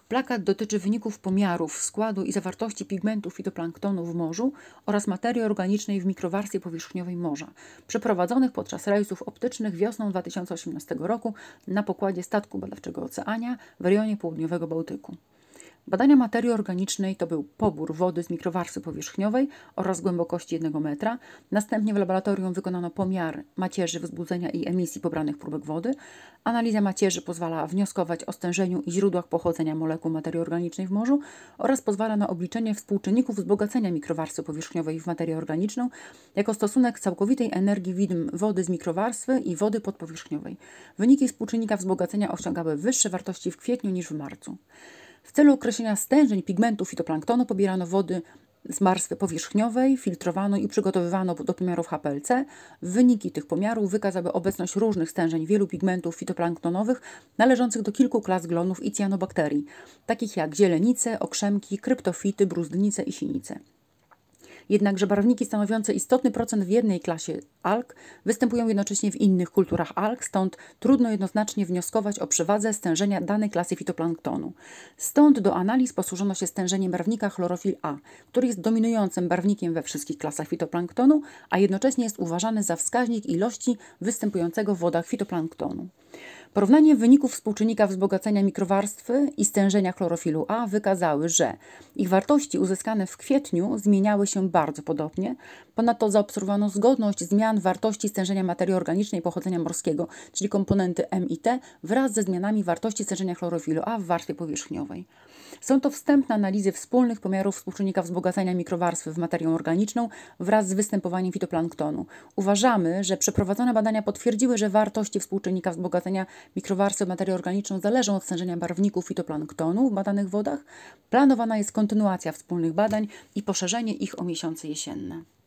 Plakat dotyczy wyników pomiarów składu i zawartości pigmentów fitoplanktonu w morzu oraz materii organicznej w mikrowarstwie powierzchniowej morza, przeprowadzonych podczas rejsów optycznych wiosną 2018 roku na pokładzie statku badawczego Oceania w rejonie południowego Bałtyku. Badania materii organicznej to był pobór wody z mikrowarstwy powierzchniowej oraz głębokości 1 metra. Następnie w laboratorium wykonano pomiar macierzy wzbudzenia i emisji pobranych próbek wody. Analiza macierzy pozwala wnioskować o stężeniu i źródłach pochodzenia molekuł materii organicznej w morzu oraz pozwala na obliczenie współczynników wzbogacenia mikrowarstwy powierzchniowej w materię organiczną jako stosunek całkowitej energii widm wody z mikrowarstwy i wody podpowierzchniowej. Wyniki współczynnika wzbogacenia osiągały wyższe wartości w kwietniu niż w marcu. W celu określenia stężeń pigmentów fitoplanktonu pobierano wody z warstwy powierzchniowej, filtrowano i przygotowywano do pomiarów HPLC. Wyniki tych pomiarów wykazały obecność różnych stężeń wielu pigmentów fitoplanktonowych należących do kilku klas glonów i cyanobakterii, takich jak zielenice, okrzemki, kryptofity, bruzdnice i sinice. Jednakże barwniki stanowiące istotny procent w jednej klasie alg występują jednocześnie w innych kulturach alg, stąd trudno jednoznacznie wnioskować o przewadze stężenia danej klasy fitoplanktonu. Stąd do analiz posłużono się stężeniem barwnika chlorofil A, który jest dominującym barwnikiem we wszystkich klasach fitoplanktonu, a jednocześnie jest uważany za wskaźnik ilości występującego w wodach fitoplanktonu. Porównanie wyników współczynnika wzbogacenia mikrowarstwy i stężenia chlorofilu A wykazały, że ich wartości uzyskane w kwietniu zmieniały się bardzo podobnie. Ponadto zaobserwowano zgodność zmian wartości stężenia materii organicznej pochodzenia morskiego, czyli komponenty M i T, wraz ze zmianami wartości stężenia chlorofilu A w warstwie powierzchniowej. Są to wstępne analizy wspólnych pomiarów współczynnika wzbogacenia mikrowarstwy w materię organiczną wraz z występowaniem fitoplanktonu. Uważamy, że przeprowadzone badania potwierdziły, że wartości współczynnika wzbogacenia mikrowarstwy w materię organiczną zależą od stężenia barwników fitoplanktonu w badanych wodach. Planowana jest kontynuacja wspólnych badań i poszerzenie ich o miesiące jesienne.